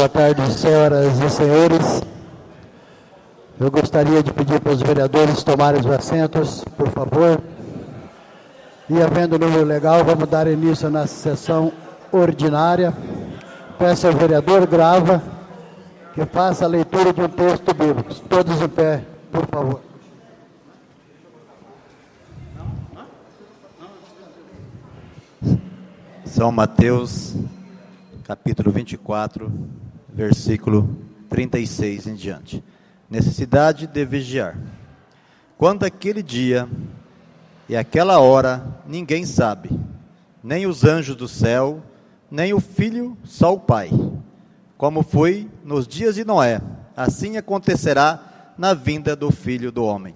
boa tarde, senhoras e senhores. Eu gostaria de pedir para os vereadores tomarem os assentos, por favor. E havendo número legal, vamos dar início na sessão ordinária. Peço ao vereador Grava que faça a leitura de um texto bíblico. Todos em pé, por favor. São Mateus, capítulo 24, versículo 36 em diante. Necessidade de vigiar. Quando aquele dia e aquela hora ninguém sabe, nem os anjos do céu, nem o Filho, só o Pai. Como foi nos dias de Noé, assim acontecerá na vinda do Filho do Homem.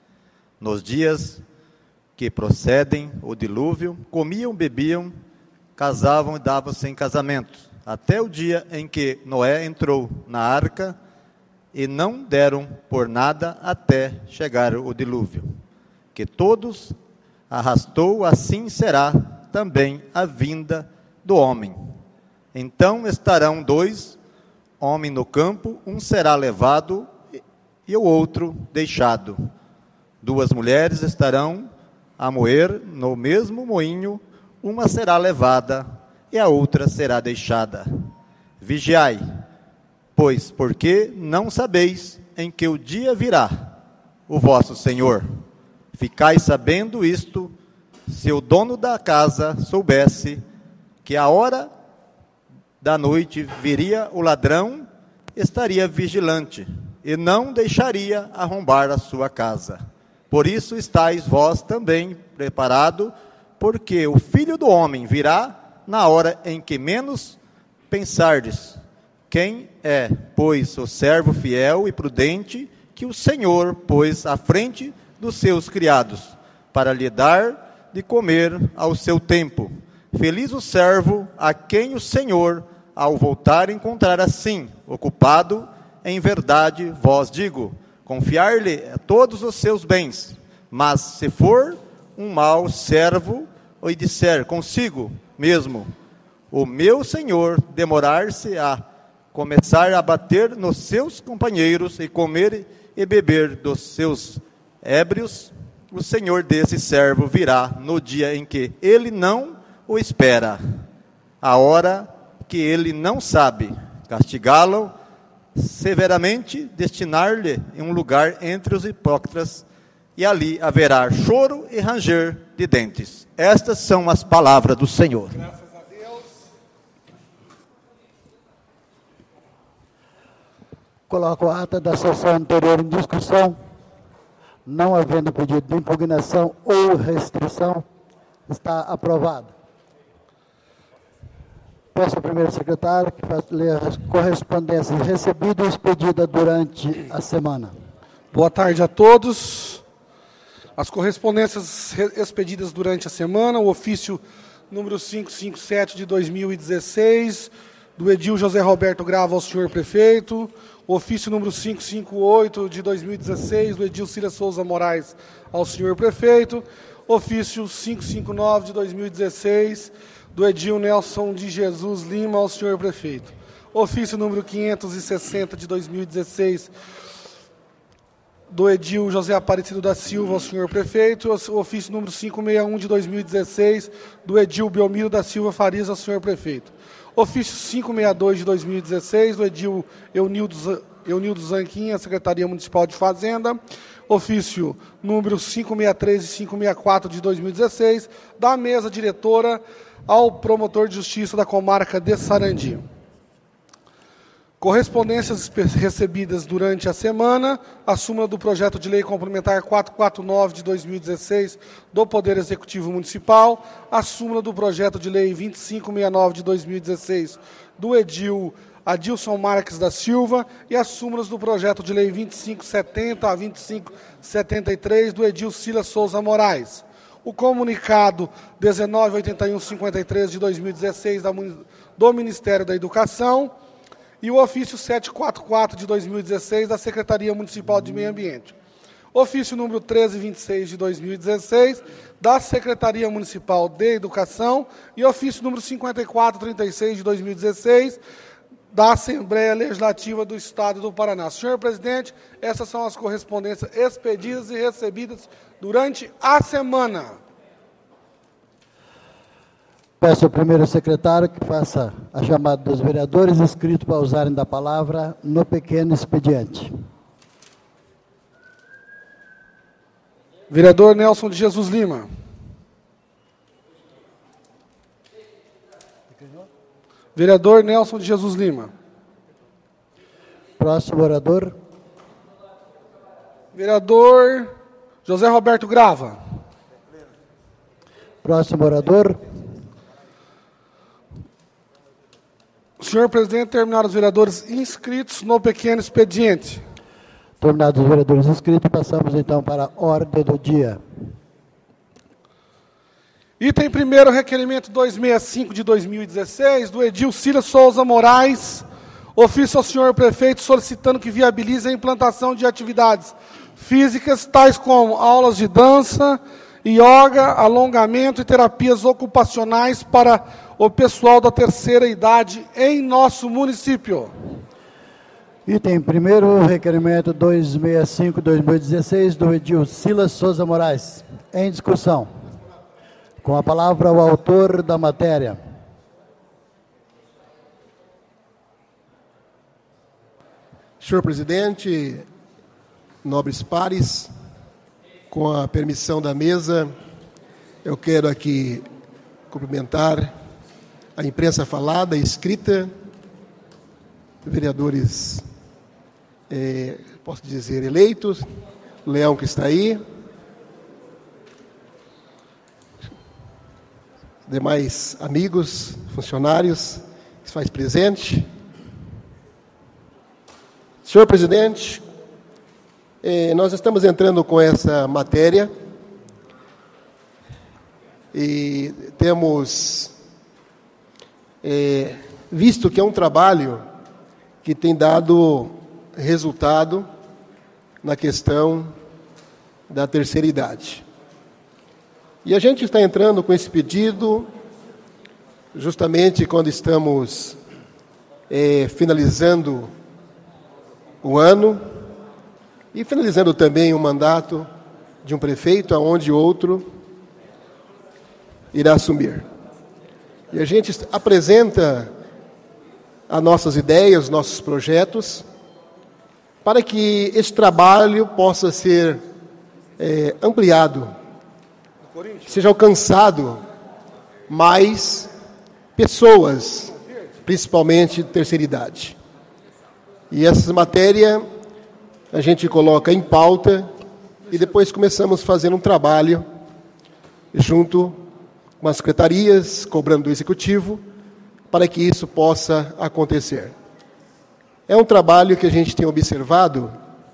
Nos dias que procedem o dilúvio, comiam, bebiam, casavam e davam-se em casamento, até o dia em que Noé entrou na arca, e não deram por nada até chegar o dilúvio, que todos arrastou, assim será também a vinda do homem. Então estarão dois homens no campo, um será levado e o outro deixado. Duas mulheres estarão a moer no mesmo moinho, uma será levada e a outra será deixada. Vigiai, pois porque não sabeis em que o dia virá o vosso Senhor. Ficai sabendo isto, se o dono da casa soubesse que a hora da noite viria o ladrão, estaria vigilante e não deixaria arrombar a sua casa. Por isso estáis vós também preparados, porque o Filho do Homem virá na hora em que menos pensardes. Quem é, pois, o servo fiel e prudente que o Senhor pôs à frente dos seus criados, para lhe dar de comer ao seu tempo? Feliz o servo a quem o Senhor, ao voltar, encontrar assim, ocupado. Em verdade vos digo, confiar-lhe todos os seus bens. Mas se for um mau servo, e disser consigo mesmo, o meu Senhor demorar-se a começar a bater nos seus companheiros e comer e beber dos seus ébrios, o Senhor desse servo virá no dia em que ele não o espera, a hora que ele não sabe, castigá-lo severamente, destinar-lhe um lugar entre os hipócritas, e ali haverá choro e ranger de dentes. Estas são as palavras do Senhor. Graças a Deus. Coloco a ata da sessão anterior em discussão. Não havendo pedido de impugnação ou restrição, está aprovado. Peço ao primeiro secretário que faça ler as correspondências recebidas e expedidas durante a semana. Boa tarde a todos. As correspondências expedidas durante a semana, o ofício número 557 de 2016, do edil José Roberto Grava ao senhor prefeito, o ofício número 558 de 2016, do edil Cília Souza Moraes ao senhor prefeito, ofício 559 de 2016, do edil Nelson de Jesus Lima ao senhor prefeito, ofício número 560 de 2016, do edil José Aparecido da Silva ao senhor prefeito, o ofício número 561 de 2016, do edil Belmiro da Silva Farias ao senhor prefeito. Ofício 562 de 2016, do edil Eunildo Zanquim, à Secretaria Municipal de Fazenda. Ofício número 563 e 564 de 2016, da mesa diretora ao promotor de justiça da comarca de Sarandi. Correspondências recebidas durante a semana, a súmula do projeto de lei complementar 449 de 2016 do Poder Executivo Municipal, a súmula do projeto de lei 2569 de 2016 do edil Adilson Marques da Silva e as súmulas do projeto de lei 2570 a 2573 do edil Cília Souza Moraes. O comunicado 198153 de 2016 do Ministério da Educação, e o ofício 744 de 2016 da Secretaria Municipal de Meio Ambiente. Ofício número 1326 de 2016 da Secretaria Municipal de Educação e ofício número 5436 de 2016 da Assembleia Legislativa do Estado do Paraná. Senhor presidente, essas são as correspondências expedidas e recebidas durante a semana. Peço ao primeiro secretário que faça a chamada dos vereadores inscritos para usarem da palavra no pequeno expediente. Vereador Nelson de Jesus Lima. Vereador Nelson de Jesus Lima. Próximo orador. Vereador José Roberto Grava. Próximo orador. Senhor presidente, terminaram os vereadores inscritos no pequeno expediente. Terminados os vereadores inscritos, passamos então para a ordem do dia. Item primeiro, requerimento 265 de 2016, do Edil Silas Souza Moraes, ofício ao senhor prefeito solicitando que viabilize a implantação de atividades físicas, tais como aulas de dança, yoga, alongamento e terapias ocupacionais para o pessoal da terceira idade em nosso município. Item primeiro, requerimento 265/2016, do Edil Silas Souza Moraes. Em discussão. Com a palavra o autor da matéria. Senhor presidente, nobres pares, com a permissão da mesa, eu quero aqui cumprimentar a imprensa falada e escrita, vereadores, posso dizer, eleitos, Leão que está aí, demais amigos, funcionários, que se faz presente. Senhor presidente, nós estamos entrando com essa matéria e temos visto que é um trabalho que tem dado resultado na questão da terceira idade. E a gente está entrando com esse pedido justamente quando estamos finalizando o ano e finalizando também o mandato de um prefeito, aonde outro irá assumir. E a gente apresenta as nossas ideias, nossos projetos, para que esse trabalho possa ser ampliado, seja alcançado mais pessoas, principalmente de terceira idade. E essa matéria a gente coloca em pauta e depois começamos a fazer um trabalho junto com as secretarias, cobrando do executivo, para que isso possa acontecer. É um trabalho que a gente tem observado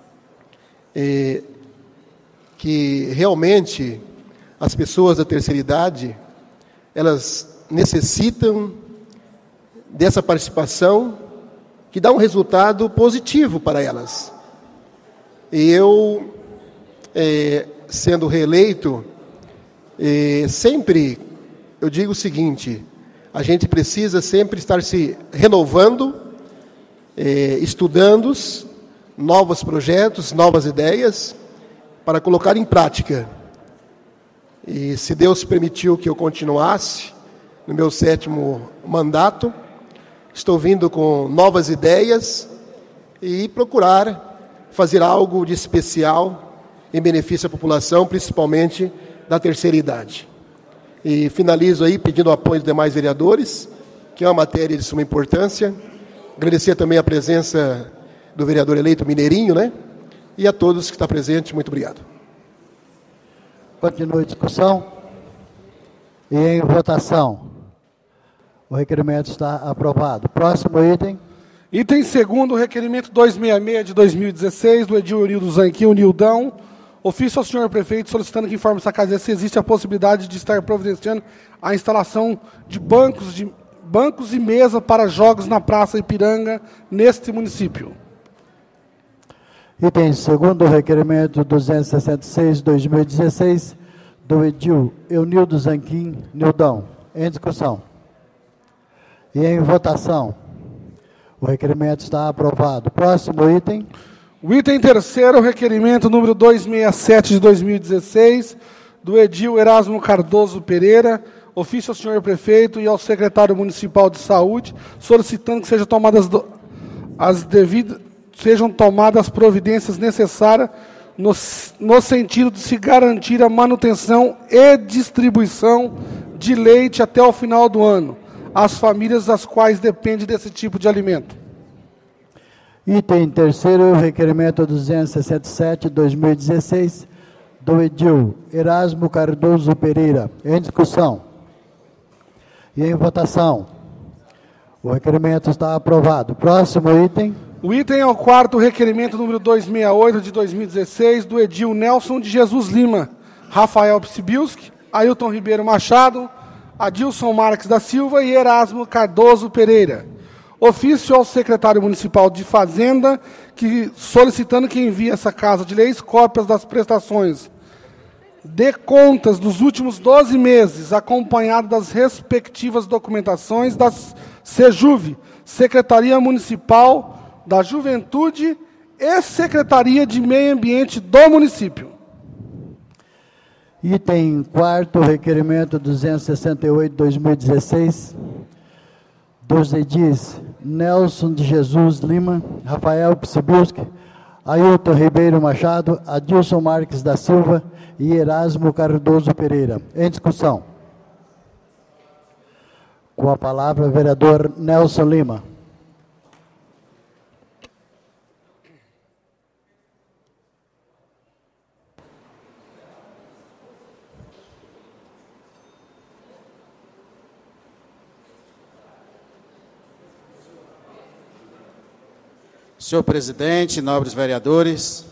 que realmente as pessoas da terceira idade, elas necessitam dessa participação que dá um resultado positivo para elas. E eu, sendo reeleito, sempre eu digo o seguinte: a gente precisa sempre estar se renovando, estudando novos projetos, novas ideias, para colocar em prática. E se Deus permitiu que eu continuasse no meu 7º mandato, estou vindo com novas ideias e procurar fazer algo de especial em benefício à população, principalmente da terceira idade. E finalizo aí pedindo o apoio dos demais vereadores, que é uma matéria de suma importância. Agradecer também a presença do vereador eleito Mineirinho, né? E a todos que estão presentes, muito obrigado. Continua a discussão. E em votação. O requerimento está aprovado. Próximo item. Item segundo, requerimento 266 de 2016, do Edil Eunildo Zanquim, o Nildão. Ofício ao senhor prefeito solicitando que informe essa casa se existe a possibilidade de estar providenciando a instalação de bancos e mesa para jogos na Praça Ipiranga, neste município. Item segundo, requerimento 266, 2016, do Edil Eunildo Zanquim, Nildão. Em discussão. E em votação. O requerimento está aprovado. Próximo item. O item terceiro, requerimento número 267 de 2016, do edil Erasmo Cardoso Pereira, ofício ao senhor prefeito e ao secretário municipal de saúde, solicitando que sejam tomadas providências necessárias no sentido de se garantir a manutenção e distribuição de leite até o final do ano, às famílias das quais depende desse tipo de alimento. Item terceiro, requerimento 267, 2016, do edil Erasmo Cardoso Pereira. Em discussão. E em votação. O requerimento está aprovado. Próximo item. O item é o quarto requerimento número 268 de 2016, do edil Nelson de Jesus Lima, Rafael Psibilski, Ailton Ribeiro Machado, Adilson Marques da Silva e Erasmo Cardoso Pereira. Ofício ao secretário municipal de Fazenda, solicitando que envie essa Casa de Leis cópias das prestações de contas dos últimos 12 meses, acompanhado das respectivas documentações da SEJUV, Secretaria Municipal da Juventude e Secretaria de Meio Ambiente do município. Item quarto, requerimento 268, 2016, dos edis Nelson de Jesus Lima, Rafael Psibilski, Ailton Ribeiro Machado, Adilson Marques da Silva e Erasmo Cardoso Pereira. Em discussão. Com a palavra, o vereador Nelson Lima. Senhor presidente, nobres vereadores,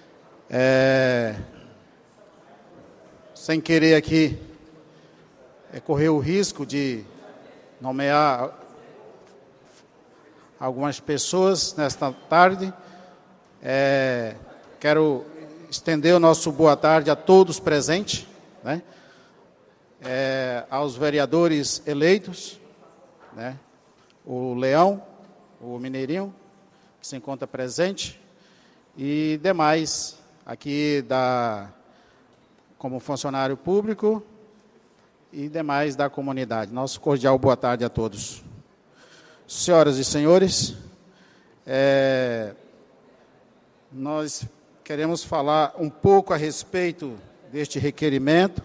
sem querer aqui correr o risco de nomear algumas pessoas nesta tarde, quero estender o nosso boa tarde a todos presentes, né? Aos vereadores eleitos, né? O Leão, o Mineirinho, que se encontra presente, e demais aqui como funcionário público e demais da comunidade. Nosso cordial boa tarde a todos. Senhoras e senhores, nós queremos falar um pouco a respeito deste requerimento,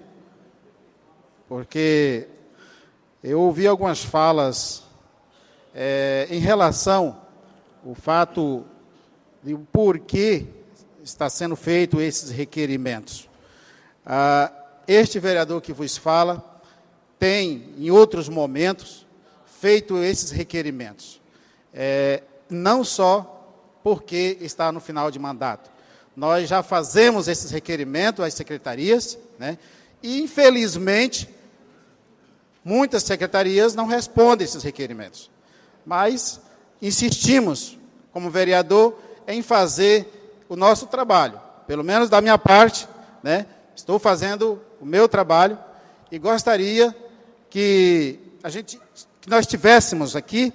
porque eu ouvi algumas falas em relação o fato de o porquê está sendo feito esses requerimentos. Este vereador que vos fala tem, em outros momentos, feito esses requerimentos. Não só porque está no final de mandato. Nós já fazemos esses requerimentos às secretarias, né? E, infelizmente, muitas secretarias não respondem esses requerimentos. Mas insistimos, como vereador, em fazer o nosso trabalho. Pelo menos da minha parte, né? Estou fazendo o meu trabalho e gostaria que nós tivéssemos aqui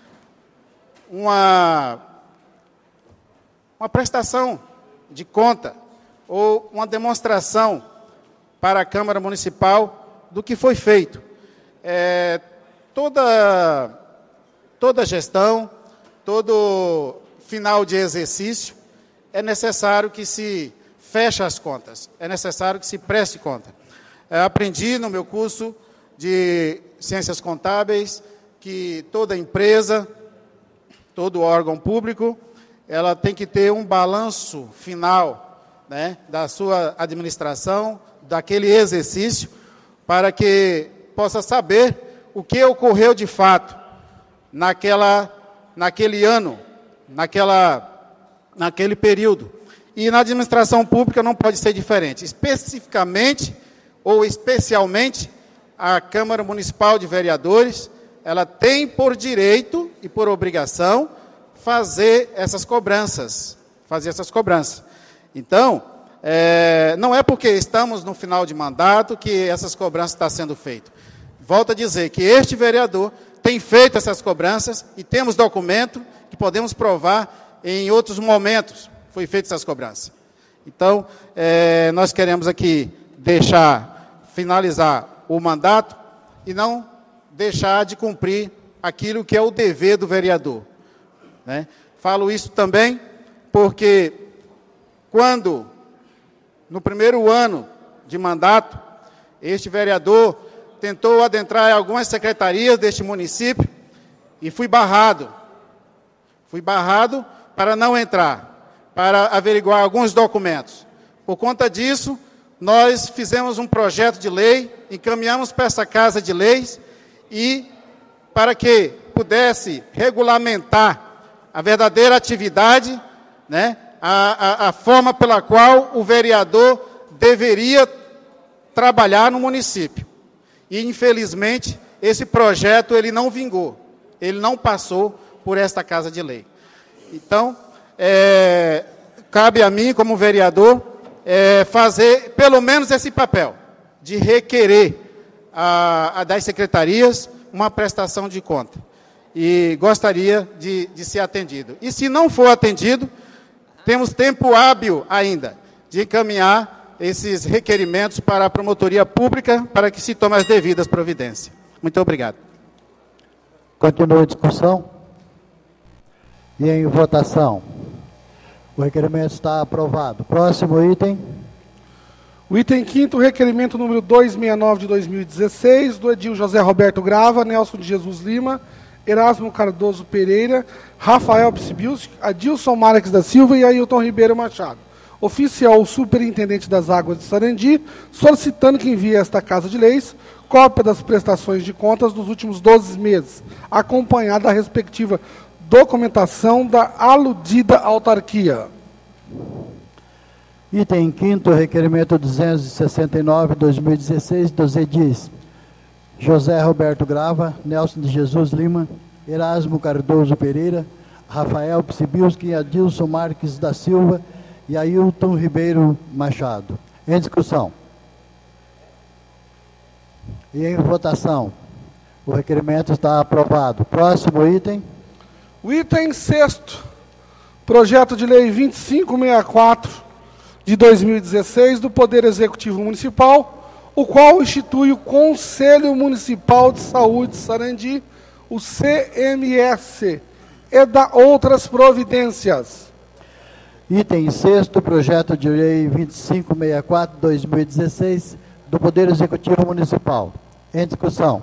uma prestação de conta ou uma demonstração para a Câmara Municipal do que foi feito. Toda gestão, todo final de exercício, é necessário que se feche as contas, é necessário que se preste conta. Aprendi no meu curso de Ciências Contábeis que toda empresa, todo órgão público, ela tem que ter um balanço final, né, da sua administração, daquele exercício, para que possa saber o que ocorreu de fato naquele ano, naquele período. E na administração pública não pode ser diferente. Especificamente ou especialmente, a Câmara Municipal de Vereadores, ela tem por direito e por obrigação fazer essas cobranças. Então, não é porque estamos no final de mandato que essas cobranças estão sendo feitas. Volto a dizer que este vereador tem feito essas cobranças e temos documento que podemos provar em outros momentos foi feita essas cobranças. Então, nós queremos aqui finalizar o mandato e não deixar de cumprir aquilo que é o dever do vereador, né? Falo isso também porque quando, no primeiro ano de mandato, este vereador tentou adentrar em algumas secretarias deste município e fui barrado. Fui barrado para não entrar, para averiguar alguns documentos. Por conta disso, nós fizemos um projeto de lei, encaminhamos para essa Casa de Leis e para que pudesse regulamentar a verdadeira atividade, né, a forma pela qual o vereador deveria trabalhar no município. E, infelizmente, esse projeto ele não vingou, ele não passou por esta Casa de Lei. Então, cabe a mim, como vereador, fazer pelo menos esse papel, de requerer das secretarias uma prestação de conta. E gostaria de ser atendido. E se não for atendido, temos tempo hábil ainda de encaminhar esses requerimentos para a promotoria pública para que se tome as devidas providências. Muito obrigado. Continua a discussão. E em votação. O requerimento está aprovado. Próximo item. O item 5º, requerimento número 269 de 2016, do edil José Roberto Grava, Nelson de Jesus Lima, Erasmo Cardoso Pereira, Rafael Psibilski, Adilson Marques da Silva e Ailton Ribeiro Machado. Ofício ao Superintendente das Águas de Sarandi, solicitando que envie a esta Casa de Leis cópia das prestações de contas dos últimos 12 meses, acompanhada da respectiva documentação da aludida autarquia. Item 5º, requerimento 269/2016, dos edis José Roberto Grava, Nelson de Jesus Lima, Erasmo Cardoso Pereira, Rafael Psibilski, Adilson Marques da Silva e Ailton Ribeiro Machado. Em discussão. E em votação. O requerimento está aprovado. Próximo item. O item 6º, projeto de lei 2564 de 2016 do Poder Executivo Municipal, o qual institui o Conselho Municipal de Saúde de Sarandi, o CMS, e dá outras providências. Item 6º, projeto de lei 2564 de 2016 do Poder Executivo Municipal. Em discussão.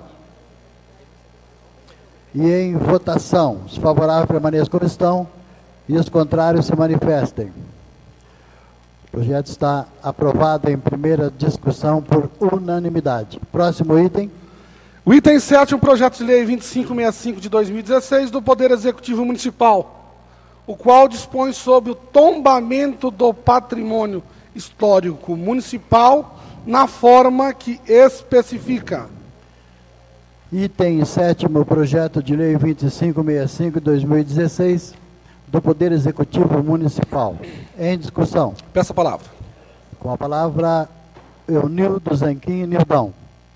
E em votação. Os favoráveis permaneçam como estão e os contrários se manifestem. O projeto está aprovado em primeira discussão por unanimidade. Próximo item. O item 7, projeto de lei 2565 de 2016 do Poder Executivo Municipal, o qual dispõe sobre o tombamento do patrimônio histórico municipal na forma que especifica. Item 7º, projeto de lei 2565 de 2016 do Poder Executivo Municipal. Em discussão. Peço a palavra. Com a palavra, Eunildo Zanquim Nildão.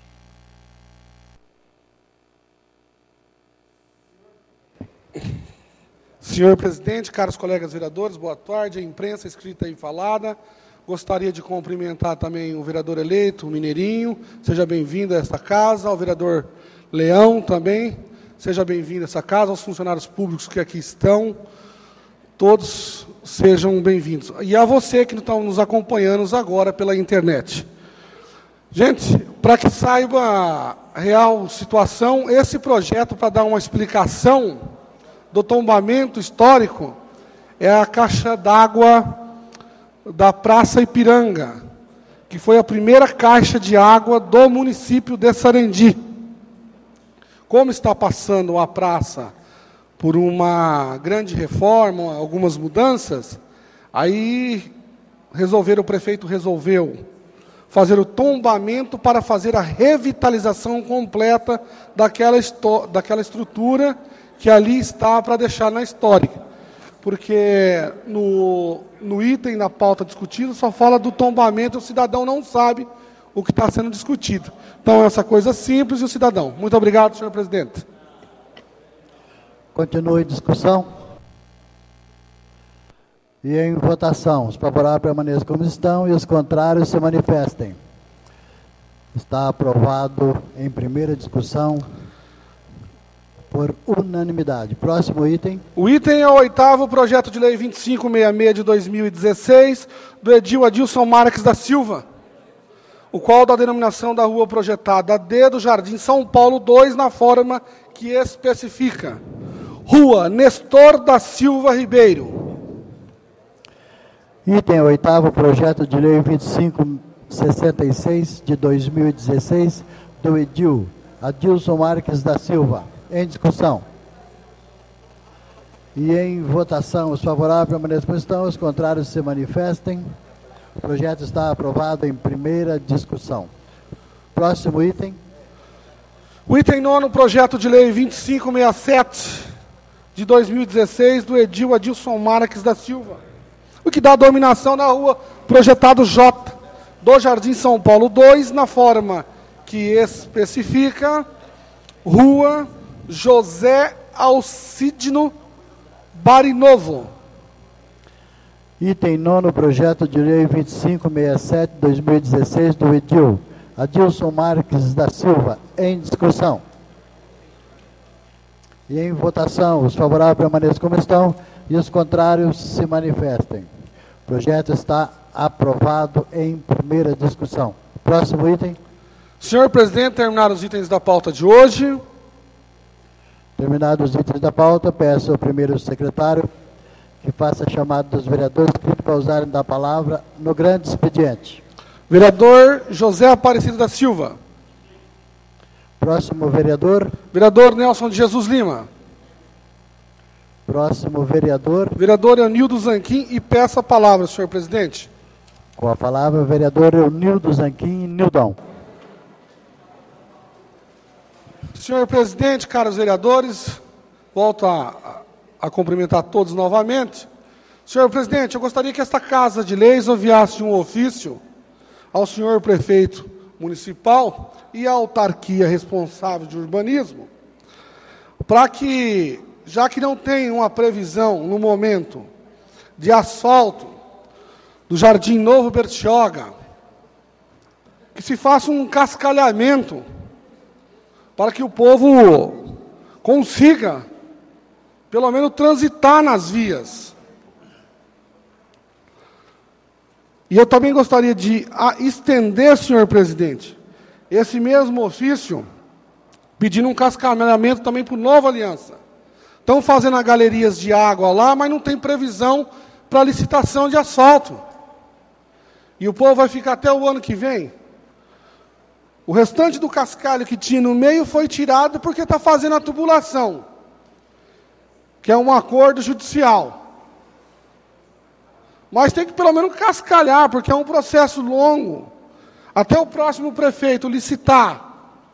Senhor presidente, caros colegas vereadores, boa tarde, a imprensa escrita e falada. Gostaria de cumprimentar também o vereador eleito, o Mineirinho. Seja bem-vindo a esta casa. Ao vereador Leão também. Seja bem-vindo a essa casa. Aos funcionários públicos que aqui estão. Todos sejam bem-vindos. E a você que está nos acompanhando agora pela internet. Gente, para que saiba a real situação, esse projeto, para dar uma explicação do tombamento histórico, é a caixa d'água da Praça Ipiranga, que foi a primeira caixa de água do município de Sarandi. Como está passando a praça por uma grande reforma, algumas mudanças, aí o prefeito resolveu fazer o tombamento para fazer a revitalização completa daquela estrutura que ali está para deixar na histórica. Porque no item na pauta discutido só fala do tombamento, o cidadão não sabe o que está sendo discutido. Então, essa coisa simples e o cidadão. Muito obrigado, senhor presidente. Continue a discussão. E em votação, os favoráveis permaneçam como estão e os contrários se manifestem. Está aprovado em primeira discussão por unanimidade. Próximo item. O item é o 8º projeto de lei 2566 de 2016, do edil Adilson Marques da Silva, o qual dá a denominação da rua projetada D do Jardim São Paulo 2, na forma que especifica: Rua Nestor da Silva Ribeiro. Item 8º projeto de lei 2566 de 2016, do edil Adilson Marques da Silva. Em discussão. E em votação, os favoráveis permaneçam como estão, os contrários se manifestem. O projeto está aprovado em primeira discussão. Próximo item. O item 9º, projeto de lei 2567 de 2016, do edil Adilson Marques da Silva, o que dá a dominação da rua projetado J do Jardim São Paulo 2, na forma que especifica: Rua José Alcidino Barinovo. Item 9º, projeto de lei 2567 de 2016, do edil Adilson Marques da Silva. Em discussão. E em votação, os favoráveis permaneçam como estão e os contrários se manifestem. O projeto está aprovado em primeira discussão. Próximo item. Senhor presidente, terminaram os itens da pauta de hoje. Terminados os itens da pauta, peço ao primeiro secretário que faça a chamada dos vereadores para usarem da palavra no grande expediente. Vereador José Aparecido da Silva. Próximo vereador. Vereador Nelson de Jesus Lima. Próximo vereador. Vereador Eunildo Zanquim, e peço a palavra, senhor presidente. Com a palavra, vereador Eunildo Zanquim Nildão. Senhor presidente, caros vereadores, volto a cumprimentar todos novamente. Senhor presidente, eu gostaria que esta Casa de Leis enviasse um ofício ao senhor prefeito municipal e à autarquia responsável de urbanismo, para que, já que não tem uma previsão no momento de asfalto do Jardim Novo Bertioga, que se faça um cascalhamento para que o povo consiga, pelo menos, transitar nas vias. E eu também gostaria de estender, senhor presidente, esse mesmo ofício, pedindo um cascalhamento também para o Nova Aliança. Estão fazendo as galerias de água lá, mas não tem previsão para licitação de asfalto. E o povo vai ficar até o ano que vem. O restante do cascalho que tinha no meio foi tirado porque está fazendo a tubulação, que é um acordo judicial. Mas tem que pelo menos cascalhar, porque é um processo longo, até o próximo prefeito licitar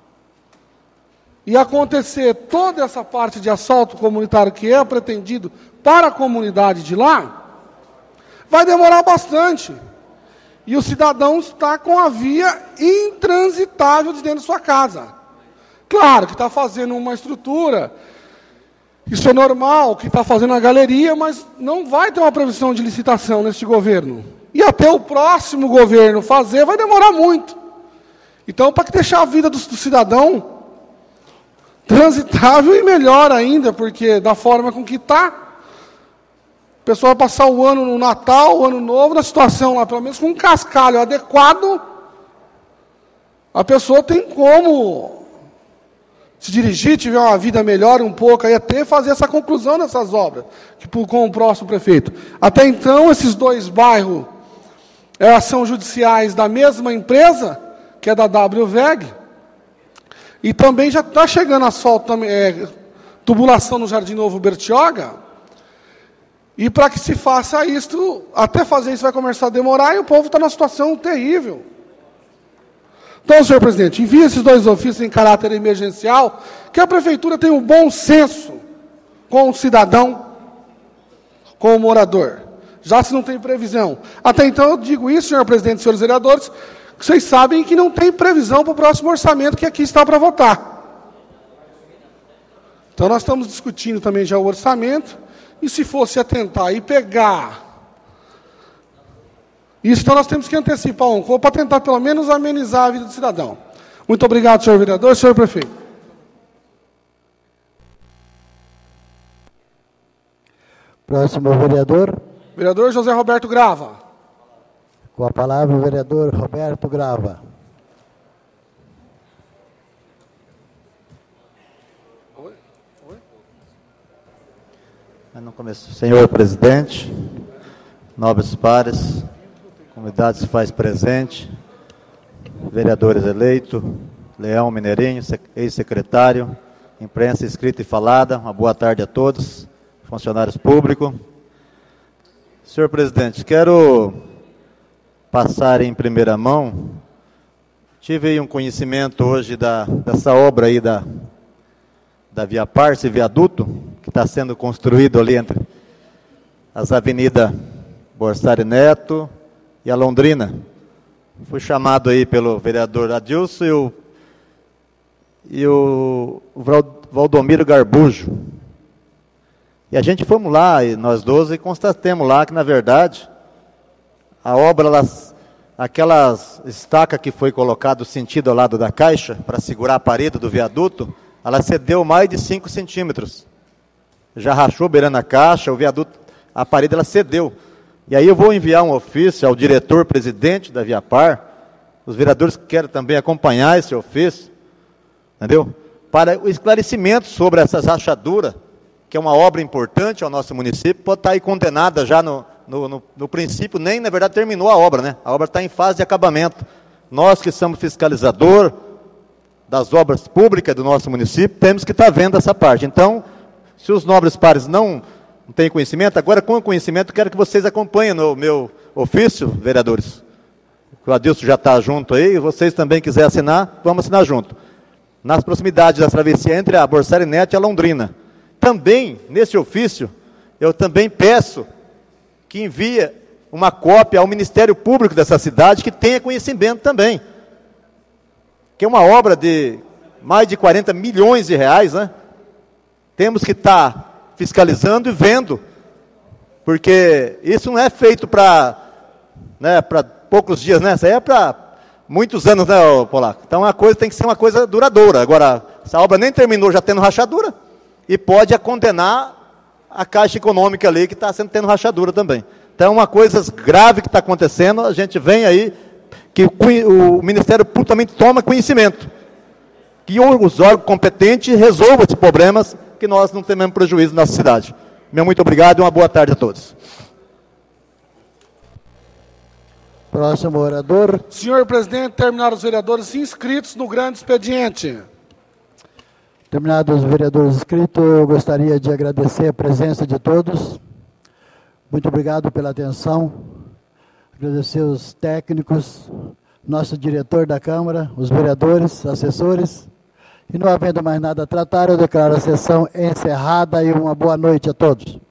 e acontecer toda essa parte de asfalto comunitário que é pretendido para a comunidade de lá, vai demorar bastante. E o cidadão está com a via intransitável de dentro de sua casa. Claro que está fazendo uma estrutura, isso é normal, que está fazendo a galeria, mas não vai ter uma previsão de licitação neste governo. E até o próximo governo fazer, vai demorar muito. Então, para deixar a vida do cidadão transitável e melhor ainda, porque da forma com que está, a pessoa vai passar o ano no Natal, o ano novo, na situação lá, pelo menos com um cascalho adequado, a pessoa tem como se dirigir, tiver uma vida melhor um pouco, aí até fazer essa conclusão dessas obras, com o próximo prefeito. Até então, esses dois bairros são judiciais da mesma empresa, que é da WVEG, e também já está chegando asfalto, tubulação no Jardim Novo Bertioga. E para que se faça isso, até fazer isso vai começar a demorar e o povo está numa situação terrível. Então, senhor presidente, envie esses dois ofícios em caráter emergencial, que a prefeitura tenha um bom senso com o cidadão, com o morador, já se não tem previsão. Até então eu digo isso, senhor presidente e senhores vereadores, que vocês sabem que não tem previsão para o próximo orçamento que aqui está para votar. Então nós estamos discutindo também já o orçamento, e se fosse atentar e pegar Isso então nós temos que antecipar um pouco para tentar pelo menos amenizar a vida do cidadão. Muito obrigado, senhor vereador. Senhor prefeito. Próximo vereador. Vereador José Roberto Grava. Com a palavra o vereador Roberto Grava. No começo, senhor presidente, nobres pares, comunidade se faz presente, vereadores eleitos, Leão Mineirinho, ex-secretário, imprensa escrita e falada, uma boa tarde a todos, funcionários públicos. Senhor presidente, quero passar em primeira mão, tive aí um conhecimento hoje dessa obra aí da Viapar, esse viaduto, que está sendo construído ali entre as avenidas Borsari Neto e a Londrina. Fui chamado aí pelo vereador Adilson e o Valdomiro Garbujo. E a gente fomos lá, e nós 12, e constatamos lá que, na verdade, a obra, aquelas estacas que foi colocado sentido ao lado da caixa, para segurar a parede do viaduto, ela cedeu mais de 5 centímetros. Já rachou beirando a caixa, o viaduto, a parede ela cedeu. E aí eu vou enviar um ofício ao diretor-presidente da Viapar, os vereadores que querem também acompanhar esse ofício, entendeu? Para o esclarecimento sobre essas rachaduras, que é uma obra importante ao nosso município, pode estar aí condenada já no princípio, nem na verdade terminou a obra, né? A obra está em fase de acabamento. Nós que somos fiscalizador das obras públicas do nosso município, temos que estar vendo essa parte. Então, se os nobres pares não têm conhecimento, agora com o conhecimento, quero que vocês acompanhem no meu ofício, vereadores. O Adilson já está junto aí, vocês também quiserem assinar, vamos assinar junto. Nas proximidades da travessia entre a Borsari Neto e a Londrina. Também, nesse ofício, eu também peço que envie uma cópia ao Ministério Público dessa cidade, que tenha conhecimento também. Que é uma obra de mais de 40 milhões de reais, né? Temos que estar fiscalizando e vendo, porque isso não é feito para poucos dias, né? Isso aí é para muitos anos, né, Polaco? Então a coisa tem que ser uma coisa duradoura. Agora, essa obra nem terminou, já tendo rachadura, e pode condenar a Caixa Econômica ali, que está tendo rachadura também. Então, uma coisa grave que está acontecendo, a gente vem aí, que o Ministério Público também toma conhecimento, que os órgãos competentes resolvam esses problemas, que nós não temos prejuízo na nossa cidade. Meu muito obrigado e uma boa tarde a todos. Próximo orador. Senhor presidente, terminaram os vereadores inscritos no grande expediente. Terminados os vereadores inscritos, eu gostaria de agradecer a presença de todos. Muito obrigado pela atenção. Agradecer os técnicos, nosso diretor da Câmara, os vereadores, assessores. E não havendo mais nada a tratar, eu declaro a sessão encerrada e uma boa noite a todos.